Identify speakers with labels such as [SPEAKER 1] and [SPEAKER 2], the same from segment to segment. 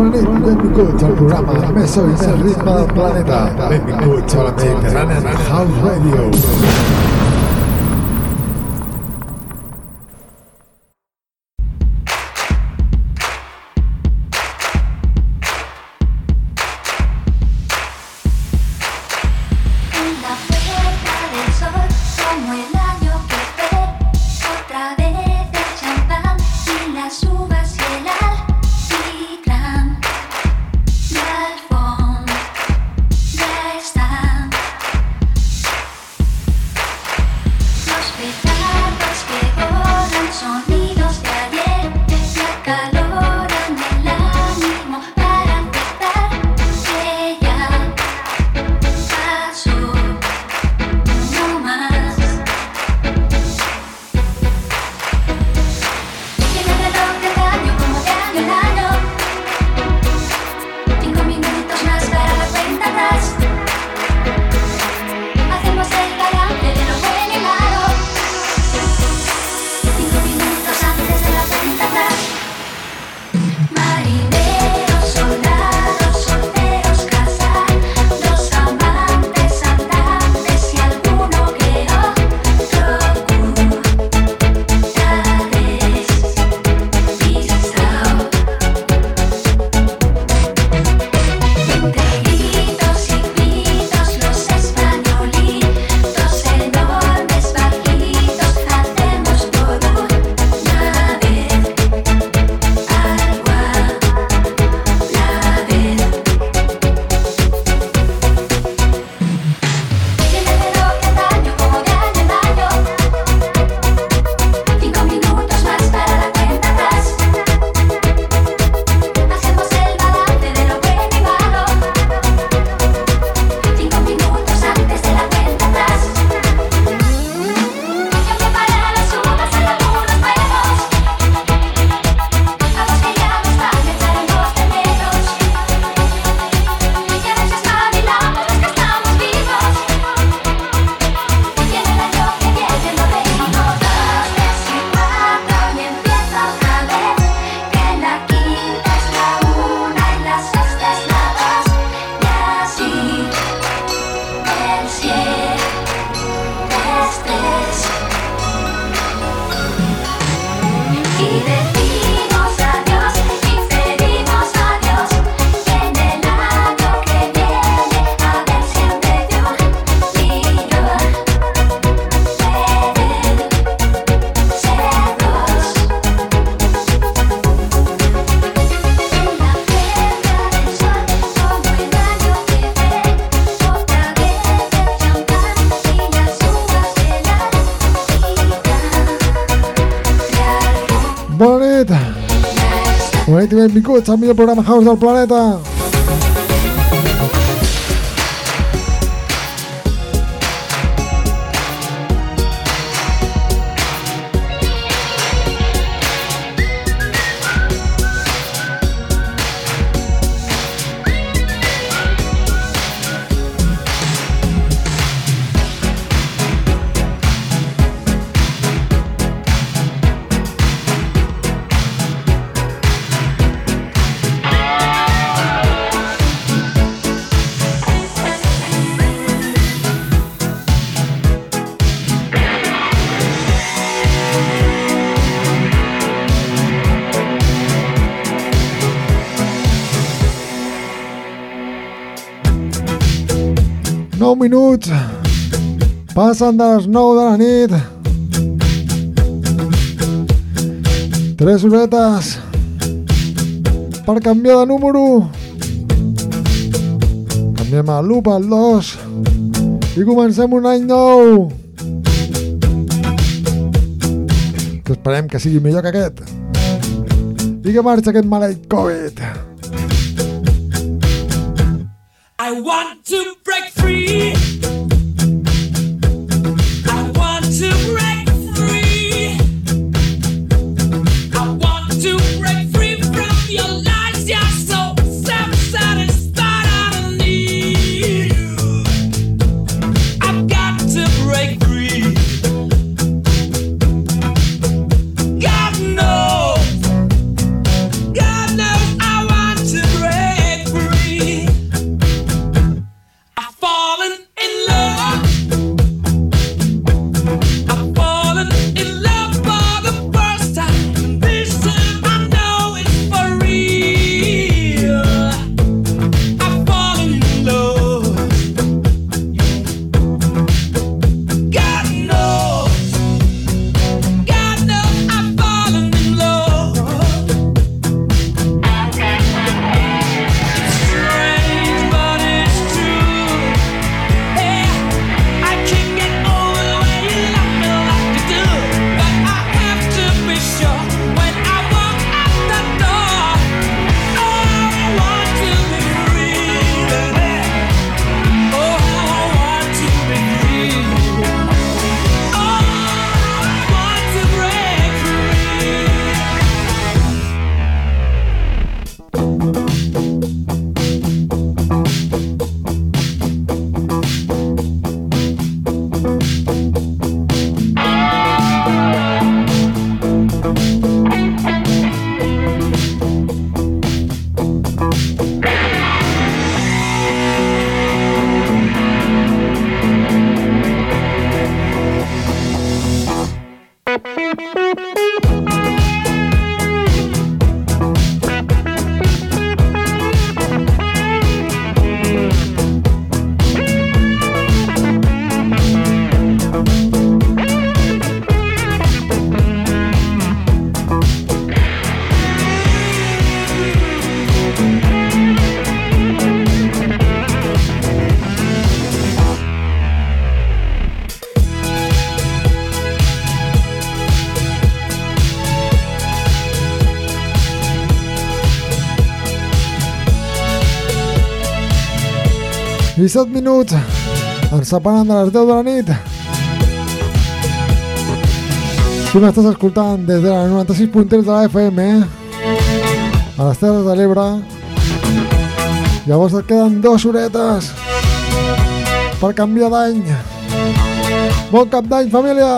[SPEAKER 1] Benvinguts al programa més so i més ritme del planeta. Benvinguts a la Mediterrània House Radio. Benvinguts al millor programa house del planeta. Minuts passen de les 9 de la nit. 3 horetes per canviar de número. Canviem a l'1 pel 2 i comencem un any nou que esperem que sigui millor que aquest i que marxi aquest maleït Covid.
[SPEAKER 2] I want to break free. I want to break free. I want to break free from your lies. You're so self-satisfied. I don't need you. I've got to break free. God knows I want to break free.
[SPEAKER 1] I 7 minuts ens separen de les 10 de la nit. Tu m'estàs escoltant des de la 96.3 de la FM a les Terres de l'Ebre. Llavors et queden 2 horetes per canviar d'any. Bon cap d'any, família!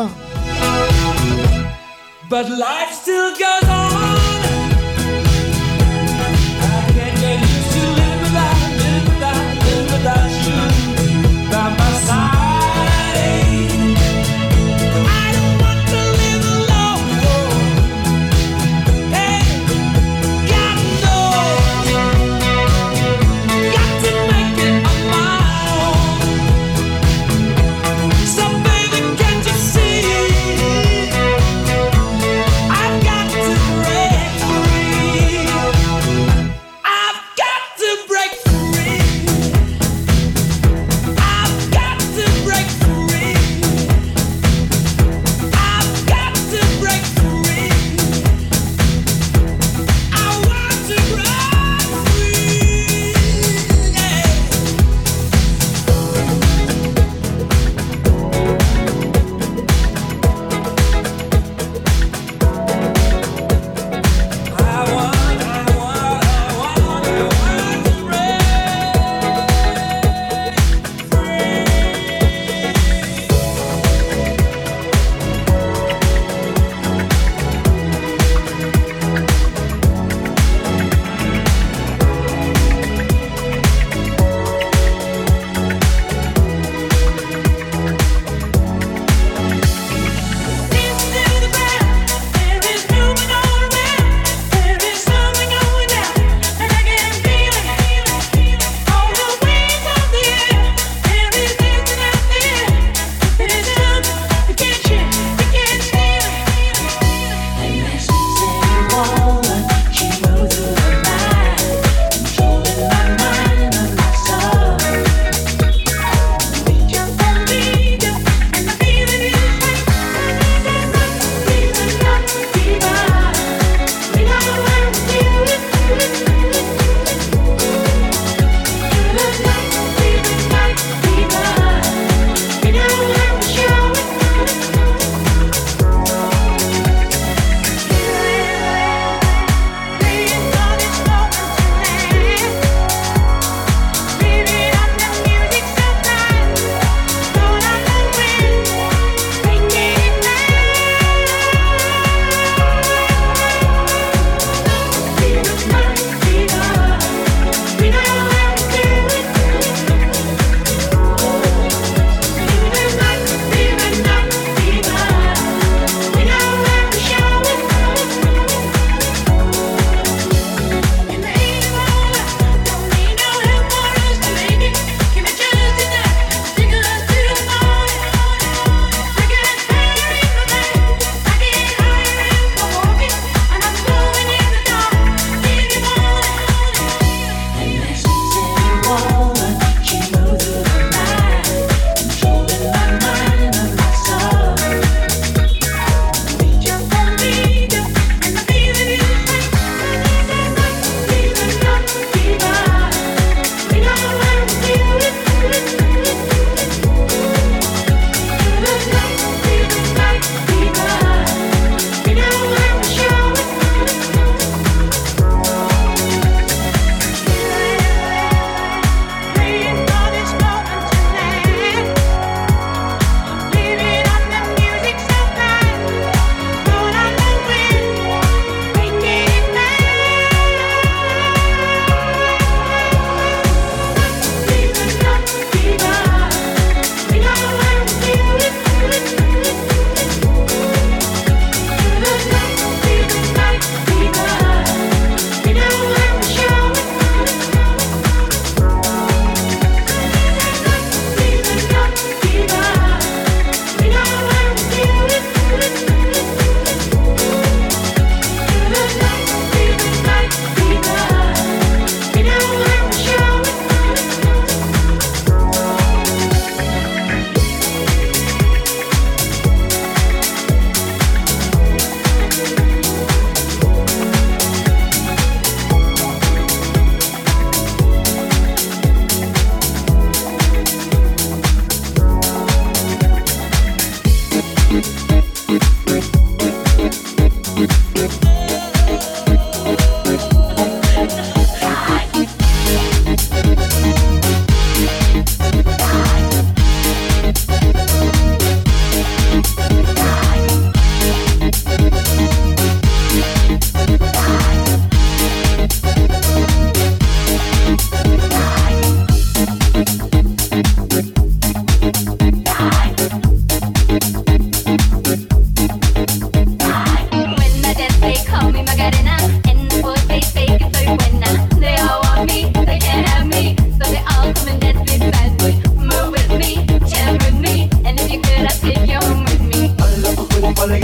[SPEAKER 2] But life still goes on. I can't get used to live without you by my side. I don't want to live alone. Hey, God knows, got to make it on my own. So baby, can't you see? I've got to pray.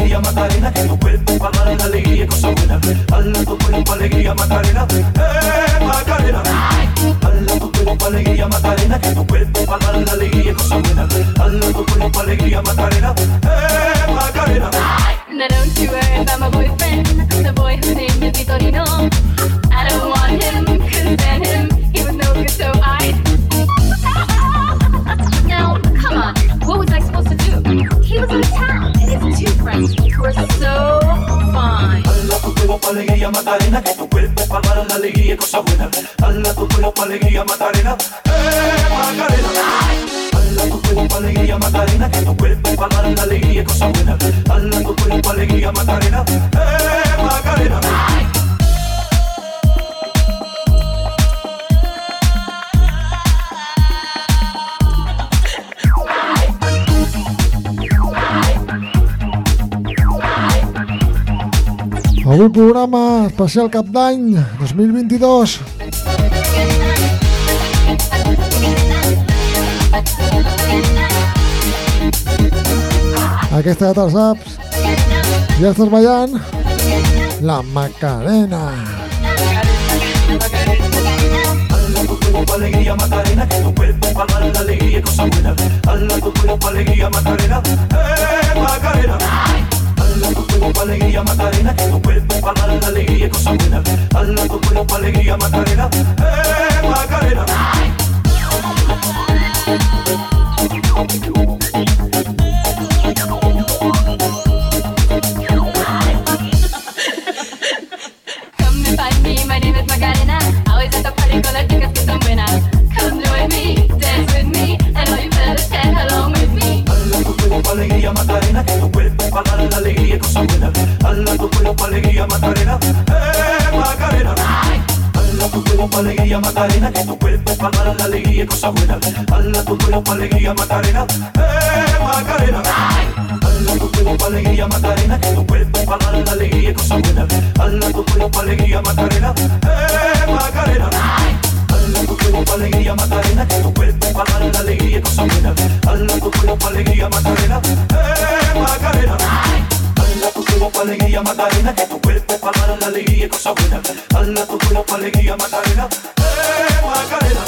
[SPEAKER 3] alegría Macarena, que tu cuerpo para dar la alegría y cosas buenas. Dale tu cuerpo alegría Macarena, Macarena. Dale tu cuerpo alegría Macarena, que tu cuerpo para dar la alegría y cosas buenas. Dale tu cuerpo alegría Macarena, Macarena.
[SPEAKER 4] Now don't you worry about my boyfriend, the boy whose name is Vitorino. I don't want him, couldn't stand him, he was no good, so I... Now, come on, what was I supposed to do? He was in town, and his two friends were so fine.
[SPEAKER 3] Dale tu cuerpo alegría Macarena, que tu cuerpo para dar la alegría y cosas buenas. Dale tu cuerpo alegría Macarena, Macarena. Dale tu cuerpo alegría Macarena, que tu cuerpo para dar la alegría y cosas buenas. Dale tu cuerpo alegría Macarena, Macarena.
[SPEAKER 1] Avui programa especial Cap d'Any 2022. Aquesta ja te'l saps. Ja estàs ballant la Macarena.
[SPEAKER 3] Dale tu cuerpo alegría Macarena, que tu cuerpo para dar la alegría y cosas buenas. Dale tu cuerpo alegría Macarena, Macarena. Dale tu cuerpo alegría Macarena, que tu cuerpo para dar la alegría y cosas buenas. Dale tu cuerpo alegría Macarena, Macarena.
[SPEAKER 4] Come and find me, my name is Macarena. Always at the party con las chicas que son buenas. Come join me, dance with me, and all you fellas dance along with me.
[SPEAKER 3] Dale tu cuerpo alegría Macarena, que tu cuerpo para dar la alegría y cosas buenas. Dale tu cuerpo alegría Macarena, Macarena. Dale tu cuerpo alegría Macarena, que tu cuerpo para dar la alegría y cosas buenas. Dale tu cuerpo alegría Macarena, Macarena. Dale tu cuerpo alegría Macarena, que tu cuerpo para dar la alegría y cosas buenas. Dale tu cuerpo alegría Macarena, Macarena. Dale tu cuerpo alegría Macarena, que tu cuerpo para dar la alegría y cosas buenas. Dale tu cuerpo alegría Macarena, Macarena. Dale tu cuerpo alegría Macarena, que tu cuerpo para dar la alegría y cosas buenas. Dale tu cuerpo alegría Macarena, Macarena.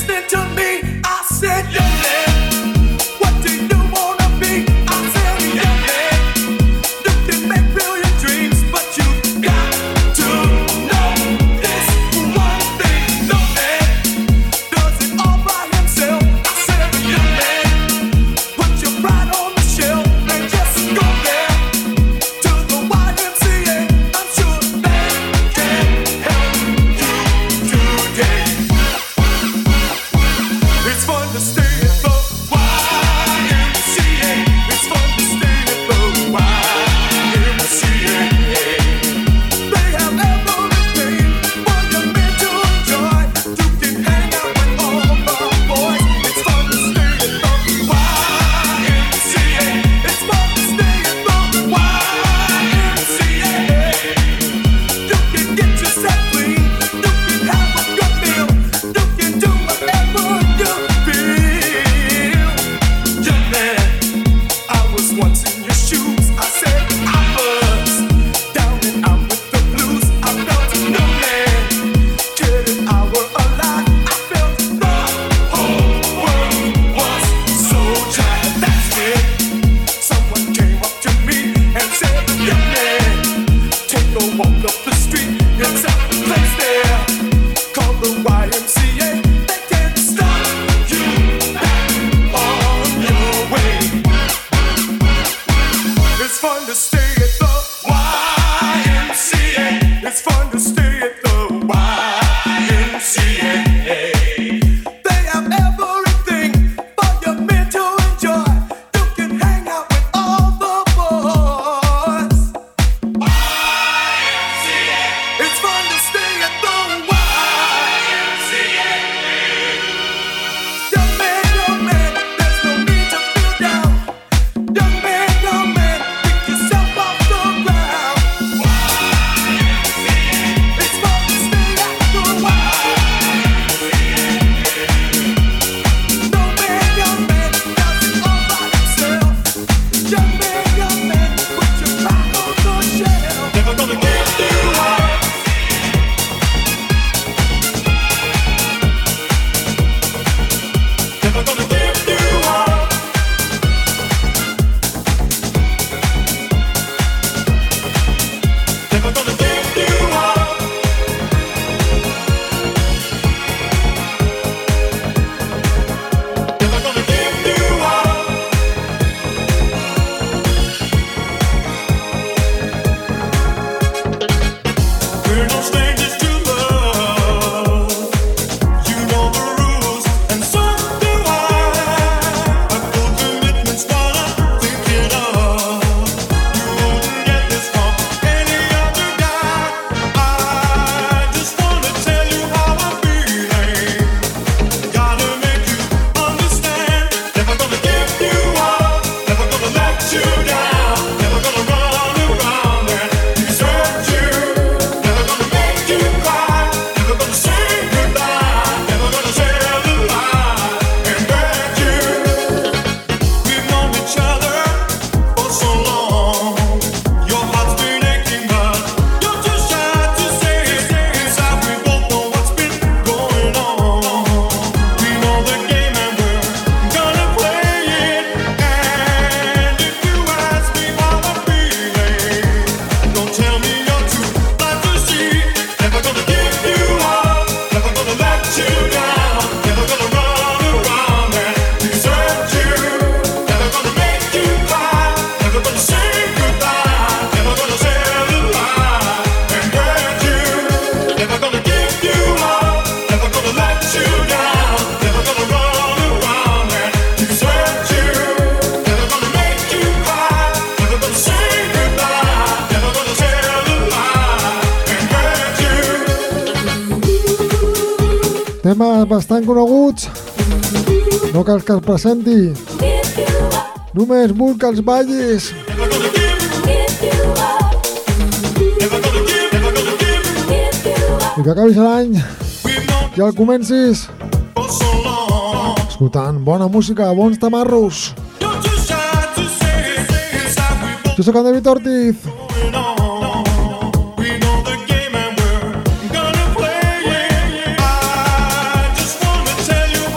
[SPEAKER 3] listening to me. I said, young man, what do you wanna be? I said, young man, you can make brilliant dreams, but you got to know this one thing. No man does it all by himself. I said, young man, put your pride on the shelf and just go there to the YMCA. I'm sure they can help you today. It's fun to stay at the YMCA. It's fun to stay at the YMCA. They have everything for your men to enjoy. You can hang out with all the boys. It's fun to stay at the YMCA. It's fun to stay at the YMCA. You can get yourself clean. You can have a good meal. You can do whatever you feel. Young man, I was once in your shoes. I said I was down and out with the blues. I felt no man cared if I were alive. I felt the whole world was so dry. That's when someone came up to me and said, young man, take a walk up the street. It's a place there called the YMCA. They can't stop you back on your way. It's fun to stay at the YMCA. It's fun to stay at the YMCA. They have everything for your men to enjoy. You can hang out with all the boys. YMCA. It's fun to stay at the YMCA. Young man, there's no need to feel down. Young man, pick yourself off the ground. It's fun to stay at the YMCA. No man, young man, does it all by himself. Young man, put your pride on the shelf. Never gonna give you up. Never gonna give you up. Never gonna give you up. Never gonna give you up. We're no strangers to love. You know the rules, and so do I. I've full commitments, what I'm thinking of. You wouldn't get this from any other guy. I just wanna tell you how I'm feeling. Gotta make you understand. Never gonna give you up. Never gonna let you down. Never gonna run around and desert you. Never gonna make you cry. Never gonna say goodbye. Never gonna tell a lie and hurt you. We've known each other for so long. Your heart's been aching, but you're too shy to say it. Inside we both know what's been going on. We know the game and we're gonna play it. And if you ask me how I'm feeling, don't tell me you're too blind to see. Never gonna give you up. Never gonna let you down. Never gonna run around and desert you. Never gonna make you cry. Never gonna say goodbye. Never gonna tell a lie and hurt you. Never gonna give you up. Never gonna let you down. Never gonna run around and desert you. Never gonna make you cry. Never gonna say goodbye. Never gonna tell a lie and hurt you.
[SPEAKER 1] Temes bastant coneguts, no cal que els presenti. Només vull que els ballis.
[SPEAKER 3] Never gonna give
[SPEAKER 1] I que acabis l'any
[SPEAKER 3] We've known
[SPEAKER 1] i el comencis
[SPEAKER 3] for so long.
[SPEAKER 1] escoltant bona música, bons tamarros.
[SPEAKER 3] You're too shy to say it. Inside we both
[SPEAKER 1] Jo sóc en David Ortiz.
[SPEAKER 3] going on. We know the game and we're gonna play it. I just wanna tell you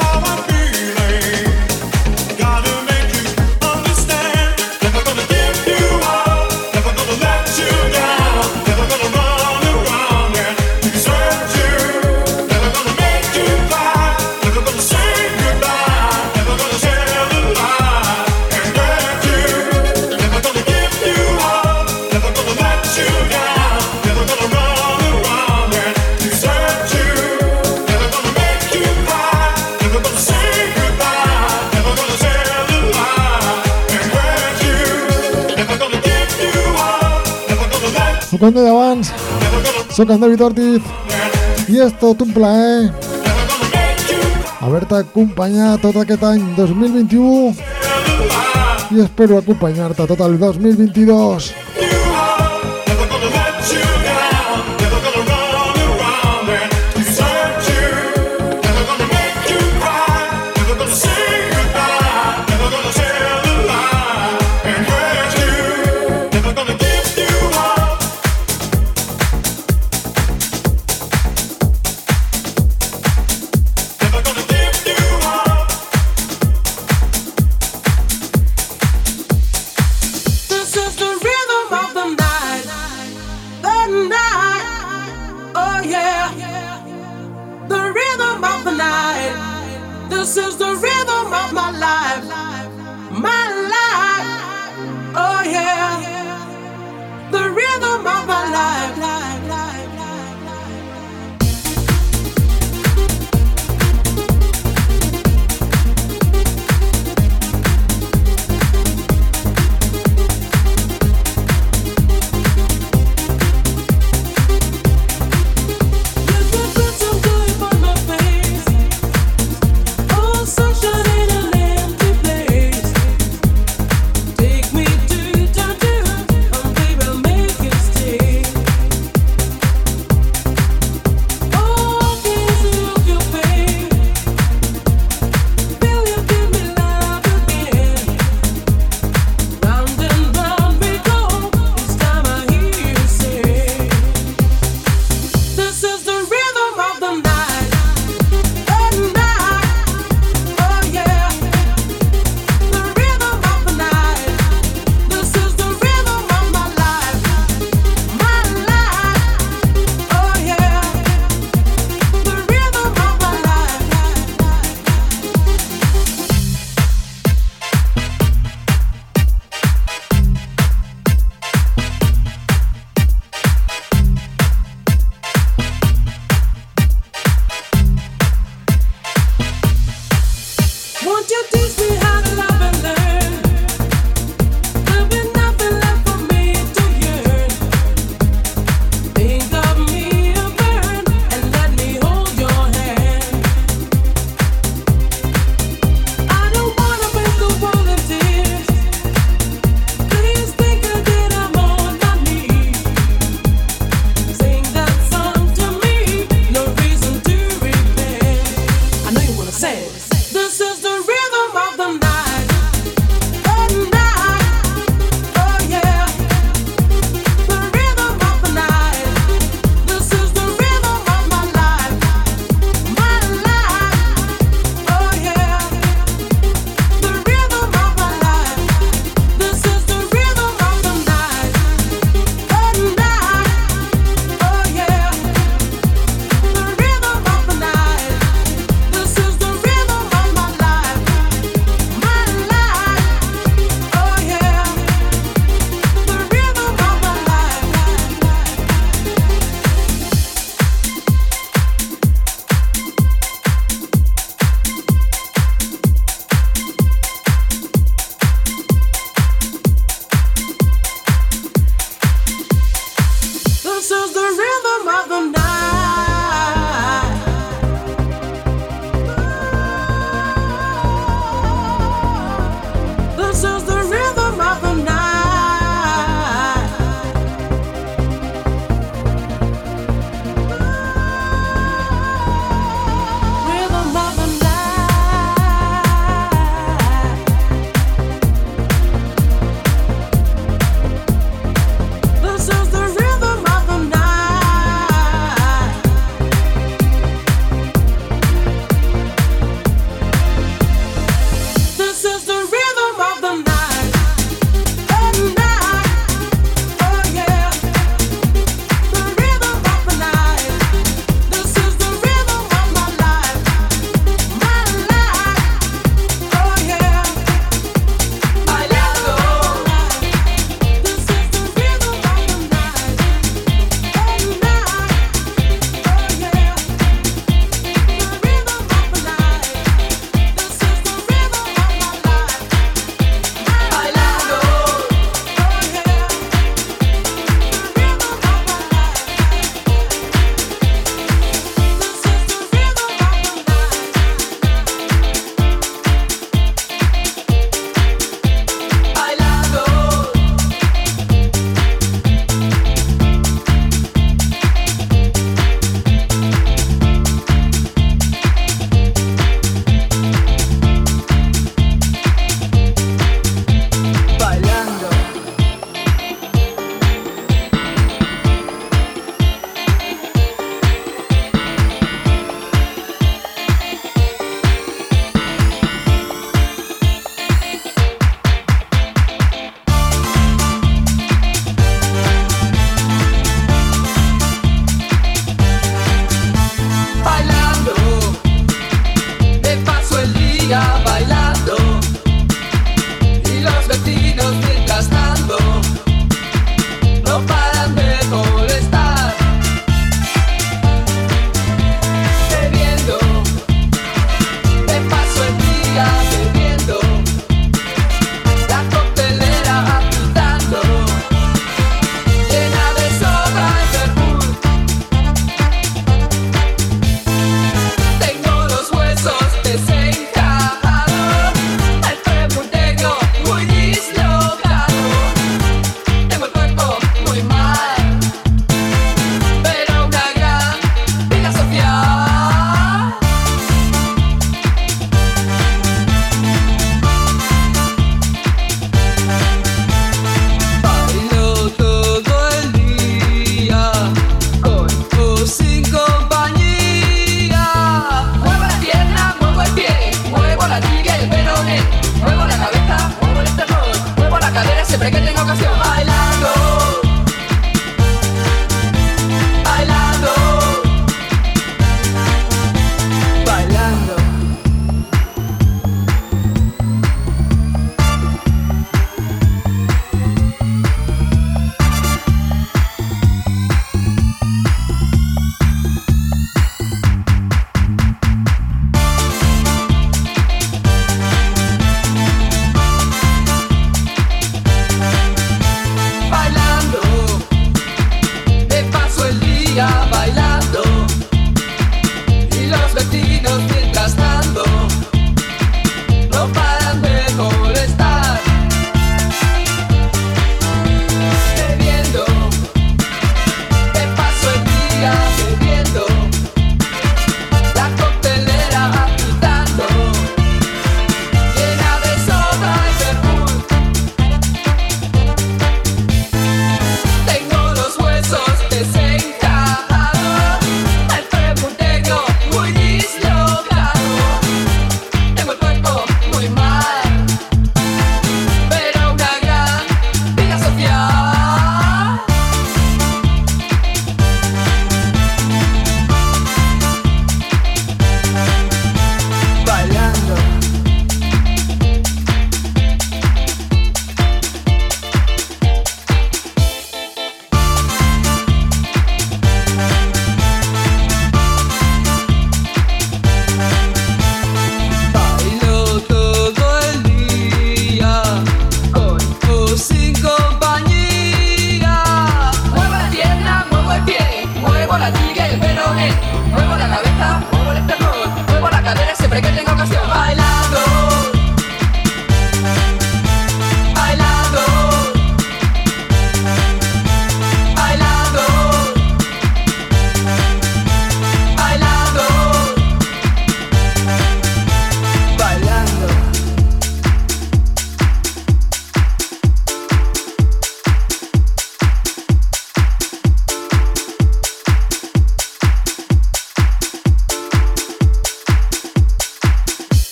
[SPEAKER 1] com deia abans, soc en David Ortiz i és tot un plaer haver-te acompanyat tot aquest any 2021 i espero acompanyar-te tot el 2022.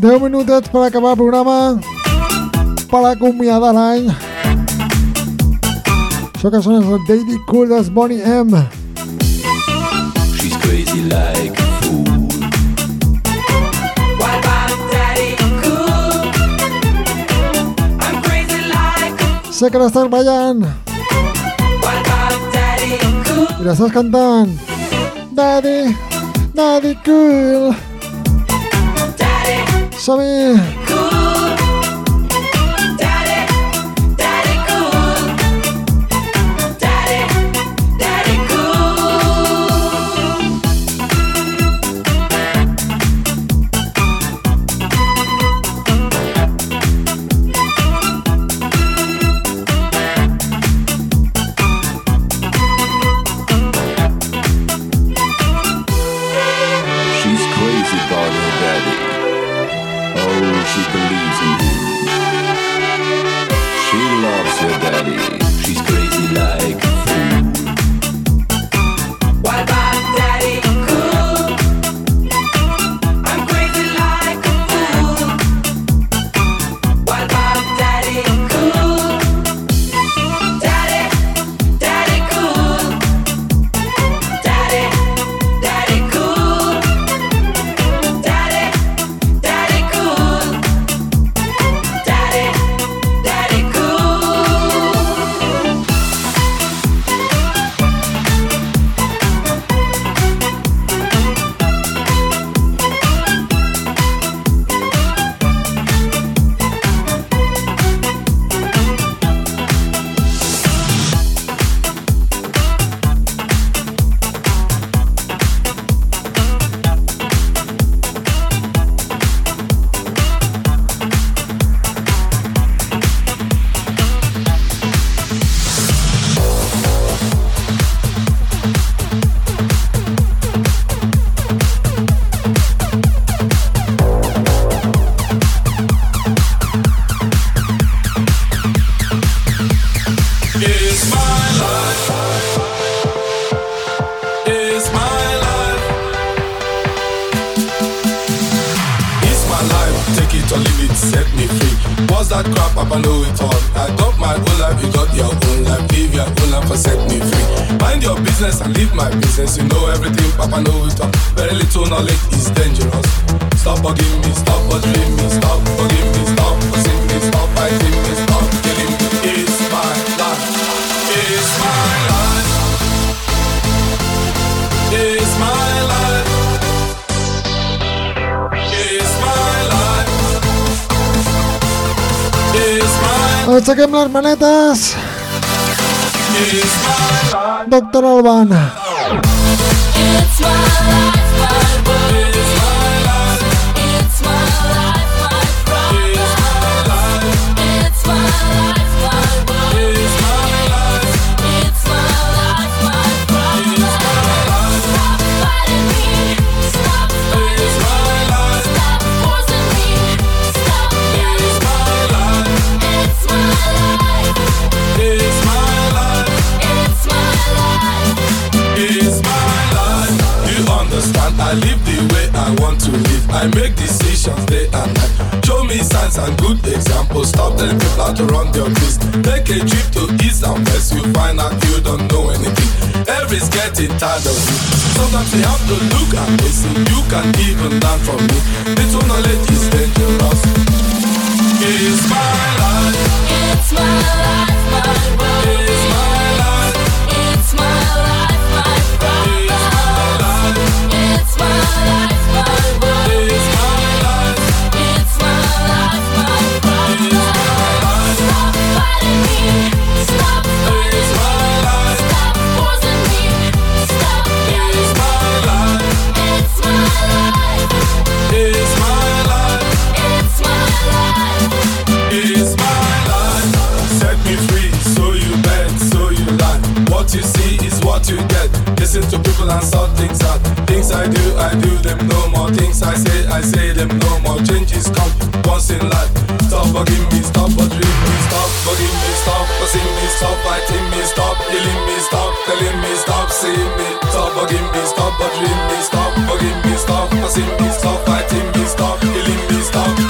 [SPEAKER 1] 10 minutets per acabar el programa, per acomiadar l'any. Això que sona és el Daddy Cool dels Boney M.
[SPEAKER 3] She's crazy like a fool. What about Daddy Cool? I'm crazy like a fool.
[SPEAKER 1] Sé que l'estàs ballant
[SPEAKER 3] What about Daddy Cool?
[SPEAKER 1] i l'estàs cantant. Daddy, Daddy Cool.
[SPEAKER 3] Daddy
[SPEAKER 1] Som-hi!
[SPEAKER 3] Cool. Daddy, Daddy Cool. Daddy, Daddy Cool. She's crazy about her daddy. Oh, she believes in him. She loves her daddy. She's crazy like a fool. What about Daddy Cool? I'm crazy like a fool. What about Daddy Cool? Daddy, Daddy Cool. Daddy, Daddy Cool. Daddy, Daddy Cool. Daddy, Daddy Cool. It's my life. It's my life. It's my life. Take it or leave it, set me free. What's that crap? Papa know it all. I got my own life, you got your own life. Live your own life and set me free. Mind your business and live my business. You know everything, Papa know it all. Very little knowledge is dangerous. Stop bugging me, stop bothering me, stop bugging me, stop fussing me, stop fighting me, stop killing me. It's my life. It's my life. It's my life. It's my life. It's my
[SPEAKER 1] Aixequem les manetes,
[SPEAKER 3] It's my life.
[SPEAKER 1] doctor Alban.
[SPEAKER 4] It's my life, my world.
[SPEAKER 3] It's my life.
[SPEAKER 4] It's my life, my problem.
[SPEAKER 3] It's my life.
[SPEAKER 4] It's my life, my world.
[SPEAKER 3] It's my life.
[SPEAKER 4] It's my life, my problem.
[SPEAKER 3] It's my life.
[SPEAKER 4] Stop fighting me. Stop fighting
[SPEAKER 3] It's
[SPEAKER 4] me.
[SPEAKER 3] my life.
[SPEAKER 4] Stop forcing me. Stop
[SPEAKER 3] It's my life.
[SPEAKER 4] It's my life.
[SPEAKER 3] It's my life.
[SPEAKER 4] It's my life.
[SPEAKER 3] It's my life. You understand? I live the way I want to live. I make decisions day and night. Show me signs and good examples. Stop telling people how to run their business. Take a trip to east and west. You find out you don't know anything. Everybody's getting tired of you. Sometimes you have to look and listen. You can even learn from me. Little knowledge is dangerous. It's my life.
[SPEAKER 4] It's my life, my world.
[SPEAKER 3] It's my life.
[SPEAKER 4] It's my life, my problem.
[SPEAKER 3] It's my life.
[SPEAKER 4] It's my life, my world.
[SPEAKER 3] It's my life.
[SPEAKER 4] It's my life, my problem. Stop fighting me. Stop fighting
[SPEAKER 3] It's
[SPEAKER 4] me.
[SPEAKER 3] my life.
[SPEAKER 4] Stop forcing me. Stop yelling.
[SPEAKER 3] It's my life.
[SPEAKER 4] It's my life.
[SPEAKER 3] It's my life.
[SPEAKER 4] It's my life.
[SPEAKER 3] It's my life. Set me free, so you bet, so you lie. What you see is what you get. Listen to people and sort things out. Things I do them no more. Things I say them no more. Changes come once in life. Stop bugging me, stop bothering me, stop bugging me, stop fussing me, stop fighting me, stop killing me, stop telling me, stop seeing me, stop bugging me, stop bothering me, stop bugging me, stop fussing me, stop fighting me, stop killing me, stop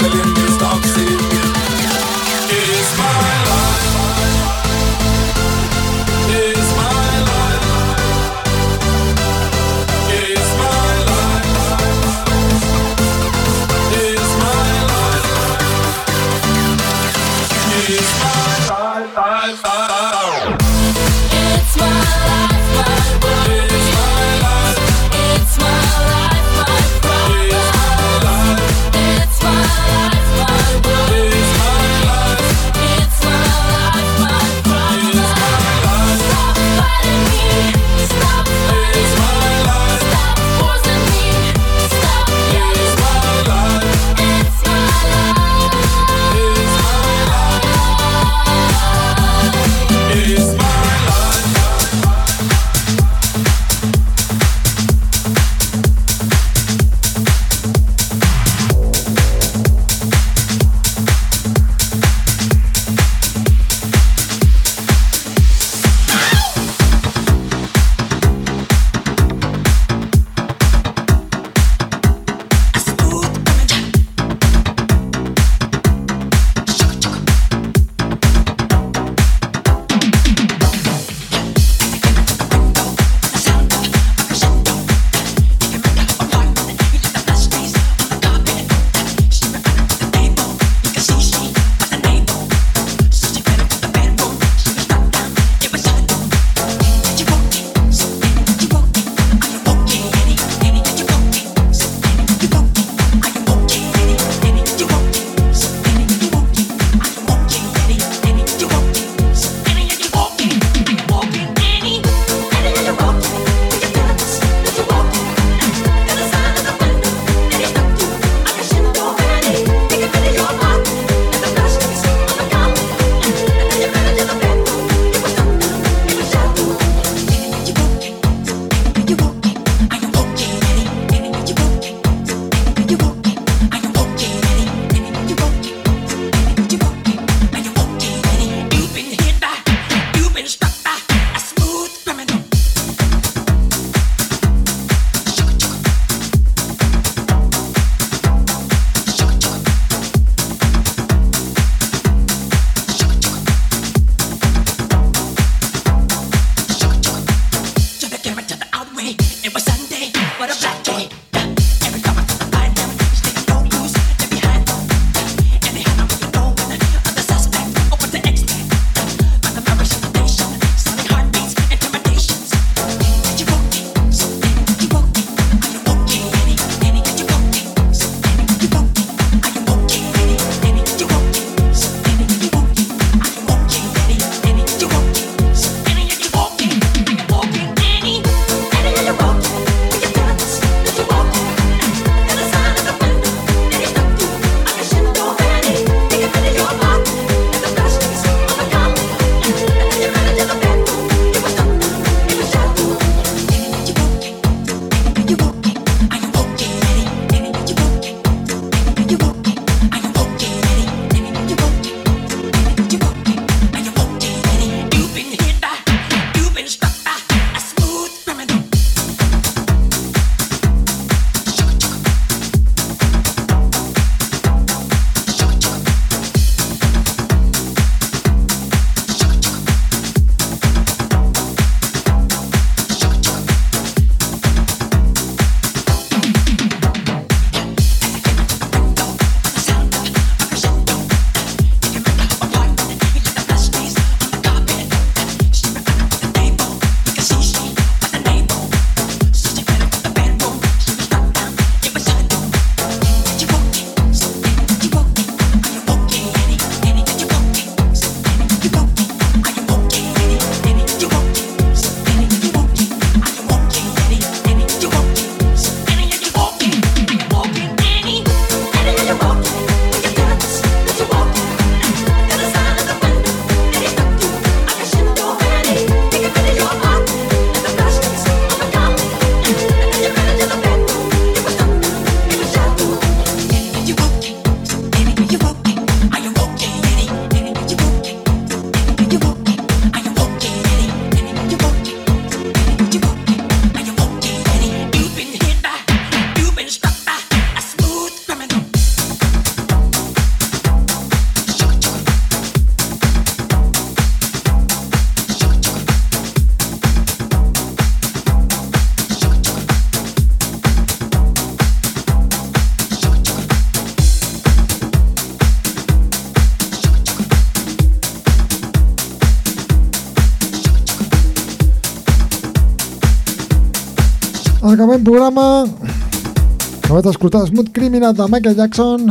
[SPEAKER 1] Acabem programa. Acabeu d'escoltar Smooth Criminal de Michael Jackson.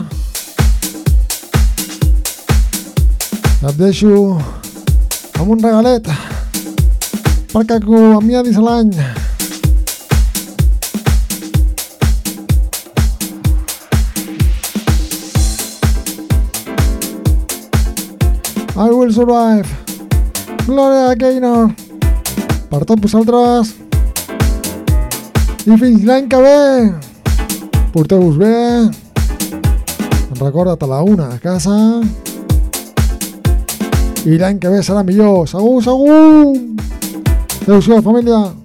[SPEAKER 1] I et deixo amb un regalet perquè acomiadis l'any. I Will Survive, Gloria Gaynor, per tots vosaltres. I fins l'any que ve, porteu-vos bé. Recorda't a la 1 a casa. I l'any que ve serà millor, segur, segur. Adéu-siau, família.